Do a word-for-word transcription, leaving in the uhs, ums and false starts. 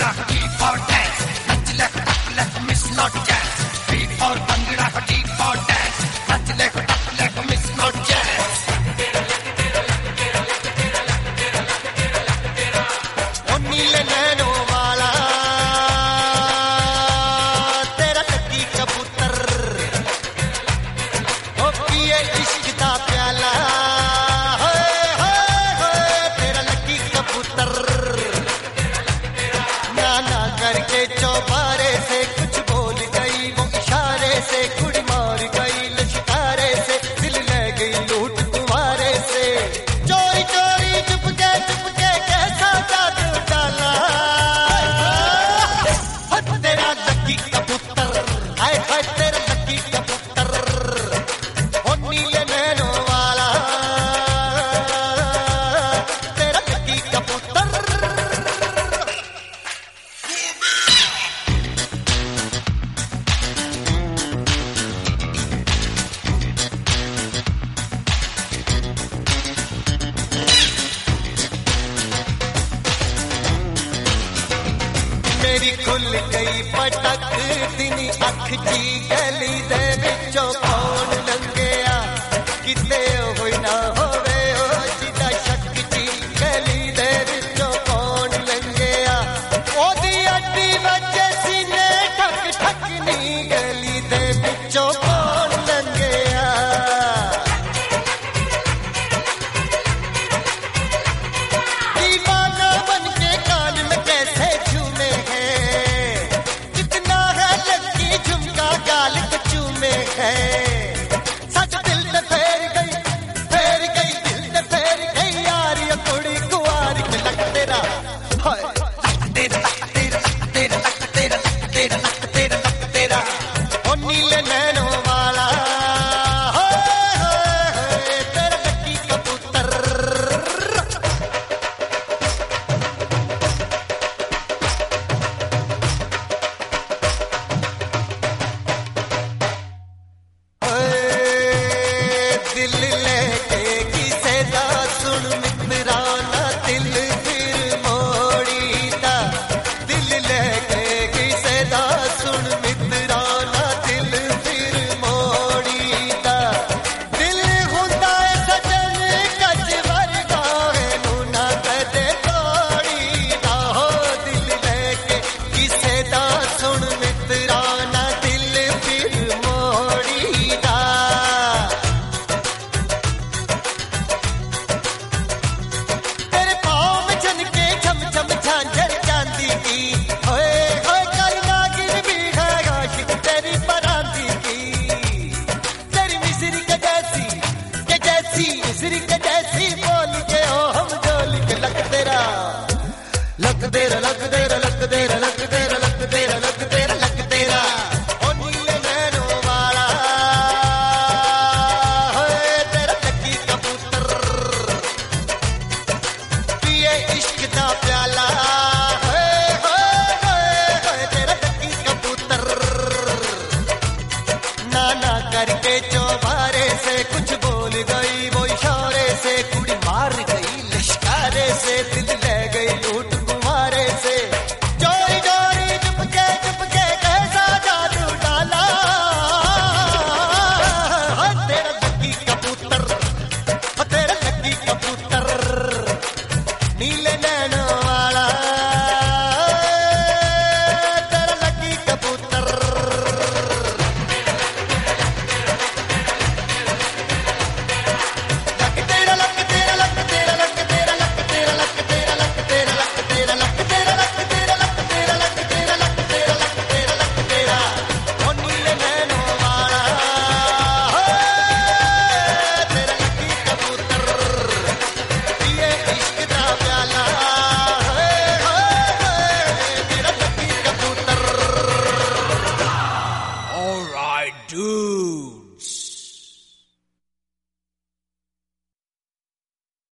Bhangra, D for dance. Touch left, tap left, miss not chance. D for Bhangra, D for dance. Touch left, tap left, miss not chance. O नीले नैनों वाला तेरा lucky कबूतर, ओ पिए इश्क दा प्याला, करके चौबारे से कुछ बोल गई वो इशारे से, कुड़ी मार गई लश्कारे से, दिल ले गई लूट तुम्हारे से, चोरी चोरी चुपके चुपके कैसा जादू डाला तेरा लकी कबूतर, हाय हाय तेरा लकी कबूतर, ओ नीले नैनों वाला तेरा लकी कबूतर। मेरी खुल गई पटक दिनी अख जी गली दे विचों कौन लंघिया, किते होई ना होवे ओ जिदा शक जी गली दे विचों कौन लंघिया, ओदी अड्डी वजे सीने ठक ठक नी गली दे विचों कौन लंघिया, दीवाना बन के कान में कैसे झूमे सच दिल ने फेर गई फेर गई दिल ने फेर गई यार ये कुड़ी कुआरी में लग तेरा हाय लग तेरा लग तेरा लग तेरा लग तेरा लग तेरा लग तेरा लग तेरा ओ नीले नैनों वाला हाय हाय तेरा लकी कबूतर। दिल लेके किसे दा सुन मित्राना दिल फिर मोड़ी दा, दिल लेके किसे दा सुन मित्राना दिल फिर मोड़ी दा, दिल हुंदा है सजन कच वर्गा नू ना कदे तोड़ी दा, हो दिल लेके किसे दा सुन मित्राना दिल फिर मोड़ी दा, झांझर चांदी की होए होए कल नागिन भी है आशिक तेरी परांदी की, तेरी मिस्री के जैसी के जैसी मिस्री के जैसी बोल के ओ हम डोल के लग तेरा लग तेरा लग तेरा लग तेरा लग तेरा लग तेरा लग तेरा लग तेरा ओ नीले नैनों वाला होए तेरा लकी कबूतर, पिए इश्क दा प्याला करके चौबारे से कुछ बोल गई वो इशारे से, कुड़ी मार गई लश्कारे से, दिल ले गई लूट तुम्हारे से, चोरी चोरी चुपके चुपके कैसा जादू डाला तेरा लकी कबूतर, तेरा लकी कबूतर, नीले नैनों वाला तेरा लकी कबूतर। Dude.